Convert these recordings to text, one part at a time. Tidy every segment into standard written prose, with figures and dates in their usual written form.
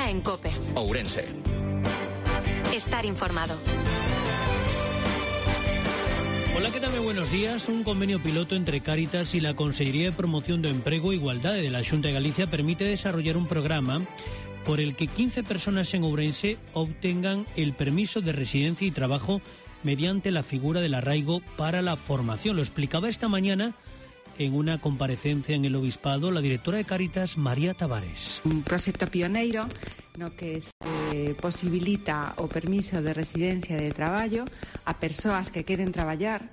Herrera en COPE. Ourense. Estar informado. Hola, ¿qué tal? Muy buenos días. Un convenio piloto entre Cáritas y la Consellería de Promoción do Emprego e Igualdade de la Xunta de Galicia permite desarrollar un programa por el que 15 personas en Ourense obtengan el permiso de residencia y trabajo mediante la figura del arraigo para la formación. Lo explicaba esta mañana en una comparecencia en el Obispado la directora de Cáritas, María Tavares. Un proxecto pioneiro no que se posibilita o permiso de residencia e de traballo a persoas que queren traballar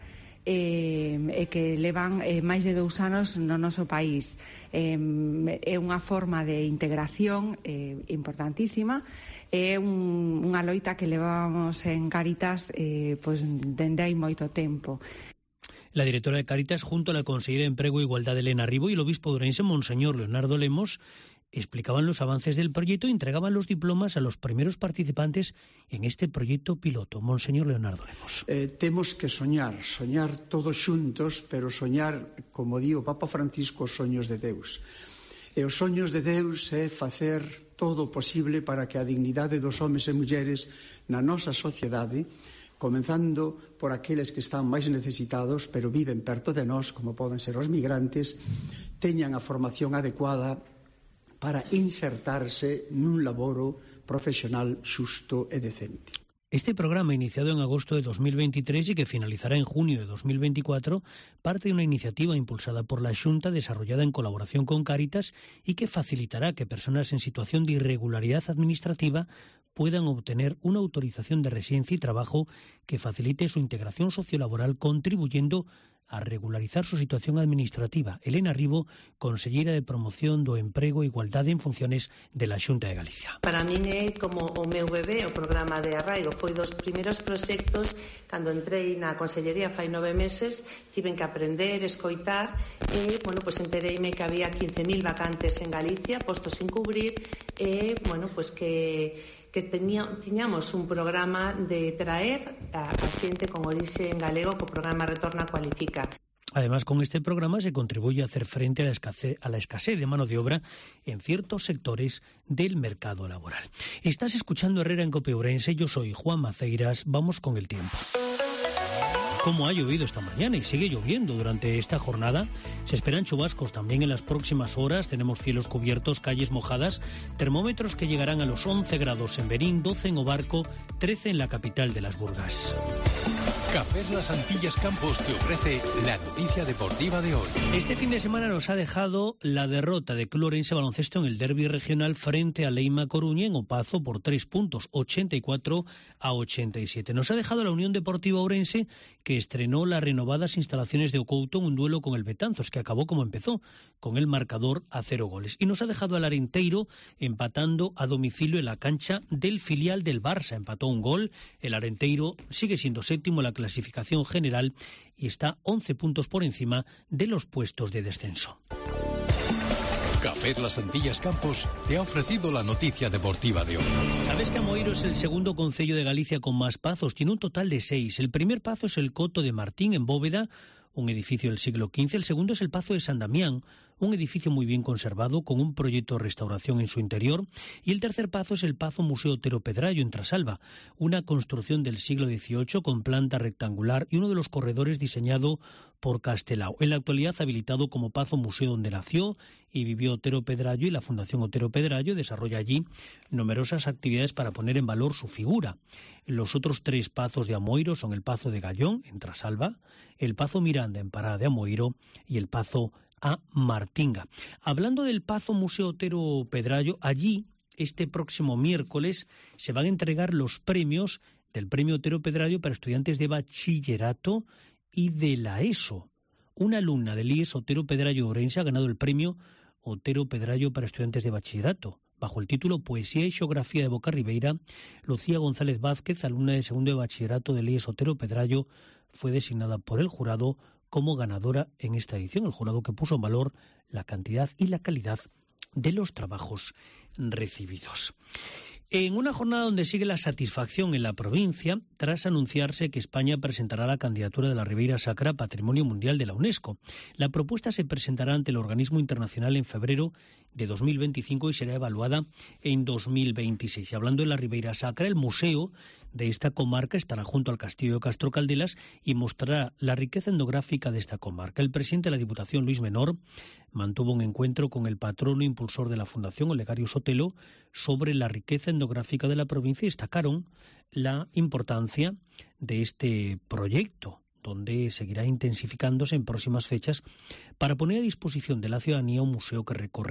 e que levan máis de 2 anos no noso país. É unha forma de integración importantísima, é unha loita que levábamos en Cáritas dende hai moito tempo. La directora de Cáritas, junto a la consellera de Empleo e Igualdad, Elena Ribo, y el obispo de Ourense, Monseñor Leonardo Lemos, explicaban los avances del proyecto y entregaban los diplomas a los primeros participantes en este proyecto piloto. Monseñor Leonardo Lemos. Temos que soñar todos xuntos, pero soñar, como di o Papa Francisco, os soños de Deus. E os soños de Deus é facer todo o posible para que a dignidade dos homes e mulleres na nosa sociedade, comenzando por aqueles que están máis necesitados, pero viven perto de nós, como poden ser os migrantes, teñan a formación adecuada para insertarse nun laboro profesional xusto e decente. Este programa, iniciado en agosto de 2023 y que finalizará en junio de 2024, parte de una iniciativa impulsada por la Xunta, desarrollada en colaboración con Cáritas y que facilitará que personas en situación de irregularidad administrativa puedan obtener una autorización de residencia y trabajo que facilite su integración sociolaboral, contribuyendo a regularizar su situación administrativa. Elena Ribo, consellera de Promoción do Emprego e Igualdade en Funciones de la Xunta de Galicia. Para min é como o meu bebé, o programa de arraigo. Foi dos primeiros proxectos, cando entrei na Consellería fai 9 meses, tiven que aprender, escoitar, e, entereime que había 15.000 vacantes en Galicia, postos sin cubrir, e, que tiñamos un programa de traer a xente con orixe en galego co programa Retorna Cualifica. Además, con este programa se contribuye a hacer frente a la escasez de mano de obra en ciertos sectores del mercado laboral. Estás escuchando Herrera en COPE Ourense, yo soy Juan Maceiras, vamos con el tiempo. Como ha llovido esta mañana y sigue lloviendo durante esta jornada, se esperan chubascos también en las próximas horas. Tenemos cielos cubiertos, calles mojadas, termómetros que llegarán a los 11 grados en Berín, 12 en Obarco, 13 en la capital de las Burgas. Cafés Las Antillas Campos te ofrece la noticia deportiva de hoy. Este fin de semana nos ha dejado la derrota de Club Ourense Baloncesto en el derbi regional frente a Leima Coruña en Opazo por 3 puntos, 84-87. Nos ha dejado la Unión Deportiva Ourense, que estrenó las renovadas instalaciones de Ocouto en un duelo con el Betanzos, que acabó como empezó, con el marcador a 0 goles. Y nos ha dejado al Arenteiro empatando a domicilio en la cancha del filial del Barça. Empató 1 gol. El Arenteiro sigue siendo séptimo en la clasificación general y está 11 puntos por encima de los puestos de descenso. Café Las Antillas Campos te ha ofrecido la noticia deportiva de hoy. ¿Sabes que Amoeiro es el segundo concello de Galicia con más pazos? Tiene un total de 6. El primer pazo es el Coto de Martín, en Bóveda, un edificio del siglo XV. El segundo es el Pazo de San Damián, un edificio muy bien conservado con un proyecto de restauración en su interior. Y el tercer pazo es el Pazo Museo Otero Pedrayo, en Trasalba, una construcción del siglo XVIII con planta rectangular y uno de los corredores diseñado por Castelao. En la actualidad habilitado como Pazo Museo, donde nació y vivió Otero Pedrayo, y la Fundación Otero Pedrayo desarrolla allí numerosas actividades para poner en valor su figura. Los otros 3 pazos de Amoeiro son el Pazo de Gallón, en Trasalba, el Pazo Miranda, en Parada de Amoeiro, y el Pazo a Martinga. Hablando del Pazo Museo Otero Pedrayo, allí este próximo miércoles se van a entregar los premios del Premio Otero Pedrayo para estudiantes de bachillerato y de la ESO. Una alumna del IES Otero Pedrayo Ourense ha ganado el Premio Otero Pedrayo para estudiantes de bachillerato. Bajo el título Poesía y Xeografía de Boca Ribeira, Lucía González Vázquez, alumna de segundo de bachillerato del IES Otero Pedrayo, fue designada por el jurado como ganadora en esta edición. El jurado que puso en valor la cantidad y la calidad de los trabajos recibidos. En una jornada donde sigue la satisfacción en la provincia, tras anunciarse que España presentará la candidatura de la Ribeira Sacra Patrimonio Mundial de la UNESCO. La propuesta se presentará ante el organismo internacional en febrero de 2025 y será evaluada en 2026. Y hablando de la Ribeira Sacra, el museo de esta comarca estará junto al Castillo de Castro Caldelas y mostrará la riqueza etnográfica de esta comarca. El presidente de la Diputación, Luis Menor, mantuvo un encuentro con el patrono e impulsor de la Fundación, Olegario Sotelo, sobre la riqueza etnográfica de la provincia y destacaron la importancia de este proyecto, donde seguirá intensificándose en próximas fechas para poner a disposición de la ciudadanía un museo que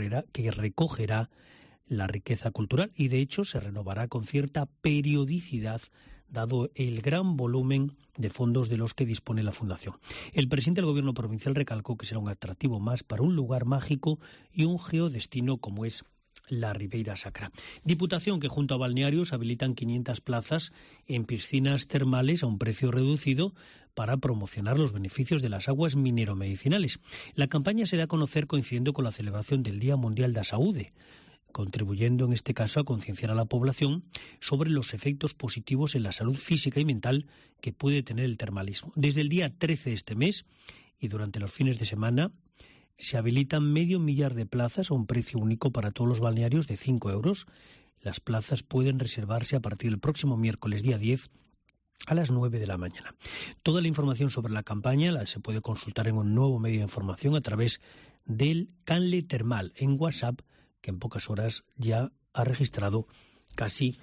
recogerá la riqueza cultural y de hecho se renovará con cierta periodicidad dado el gran volumen de fondos de los que dispone la Fundación. El presidente del Gobierno provincial recalcó que será un atractivo más para un lugar mágico y un geodestino como es la Ribeira Sacra. Diputación que junto a balnearios habilitan 500 plazas en piscinas termales a un precio reducido para promocionar los beneficios de las aguas mineromedicinales. La campaña se da a conocer coincidiendo con la celebración del Día Mundial da Saúde, contribuyendo en este caso a concienciar a la población sobre los efectos positivos en la salud física y mental que puede tener el termalismo. Desde el día 13 de este mes y durante los fines de semana se habilitan 500.000 de plazas a un precio único para todos los balnearios de 5 euros. Las plazas pueden reservarse a partir del próximo miércoles día 10 a las 9 de la mañana. Toda la información sobre la campaña se puede consultar en un nuevo medio de información a través del Canle Termal en WhatsApp, que en pocas horas ya ha registrado casi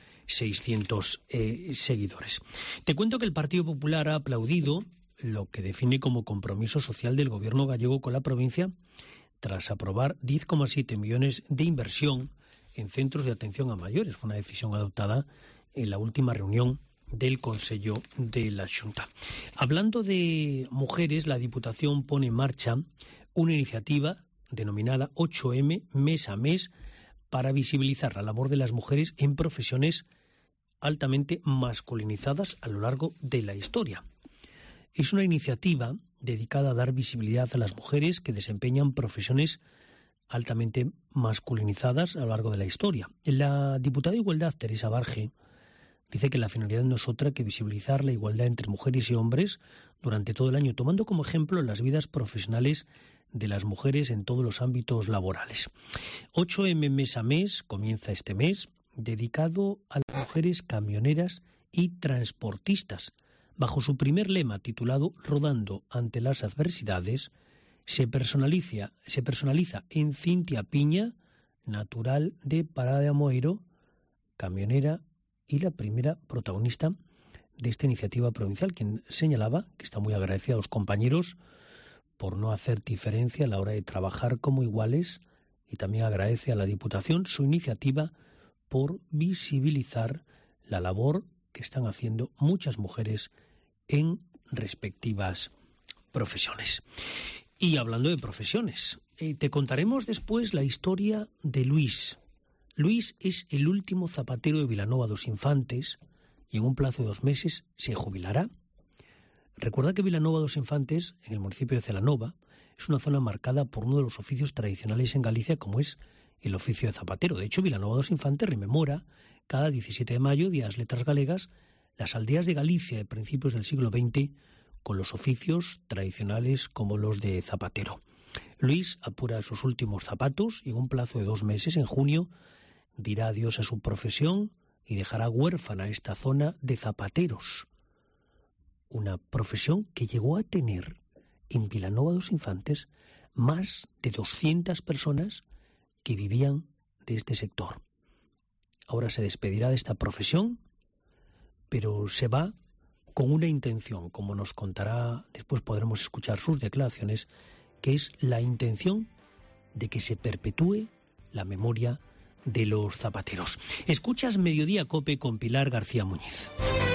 600 seguidores. Te cuento que el Partido Popular ha aplaudido lo que define como compromiso social del Gobierno gallego con la provincia tras aprobar 10,7 millones de inversión en centros de atención a mayores. Fue una decisión adoptada en la última reunión del Consello de la Xunta. Hablando de mujeres, la Diputación pone en marcha una iniciativa denominada 8M mes a mes para visibilizar la labor de las mujeres en profesiones altamente masculinizadas a lo largo de la historia. Es una iniciativa dedicada a dar visibilidad a las mujeres que desempeñan profesiones altamente masculinizadas a lo largo de la historia. La diputada de Igualdad, Teresa Barge, dice que la finalidad no es otra que visibilizar la igualdad entre mujeres y hombres durante todo el año, tomando como ejemplo las vidas profesionales de las mujeres en todos los ámbitos laborales. 8M mes a mes comienza este mes, dedicado a las mujeres camioneras y transportistas. Bajo su primer lema titulado Rodando ante las adversidades, se personaliza en Cintia Piña, natural de Parada de Amoeiro, camionera y la primera protagonista de esta iniciativa provincial, quien señalaba que está muy agradecida a los compañeros por no hacer diferencia a la hora de trabajar como iguales y también agradece a la Diputación su iniciativa por visibilizar la labor que están haciendo muchas mujeres en respectivas profesiones. Y hablando de profesiones, te contaremos después la historia de Luis. Luis es el último zapatero de Vilanova dos Infantes y en un plazo de 2 meses se jubilará. Recuerda que Vilanova dos Infantes, en el municipio de Celanova, es una zona marcada por uno de los oficios tradicionales en Galicia, como es el oficio de zapatero. De hecho, Vilanova dos Infantes rememora cada 17 de mayo, Día de las Letras Galegas, las aldeas de Galicia de principios del siglo XX con los oficios tradicionales como los de zapatero. Luis apura sus últimos zapatos y en un plazo de 2 meses, en junio, dirá adiós a su profesión y dejará huérfana esta zona de zapateros. Una profesión que llegó a tener en Vilanova dos Infantes más de 200 personas que vivían de este sector. Ahora se despedirá de esta profesión, pero se va con una intención, como nos contará, después podremos escuchar sus declaraciones, que es la intención de que se perpetúe la memoria de los zapateros. Escuchas Mediodía Cope con Pilar García Muñiz.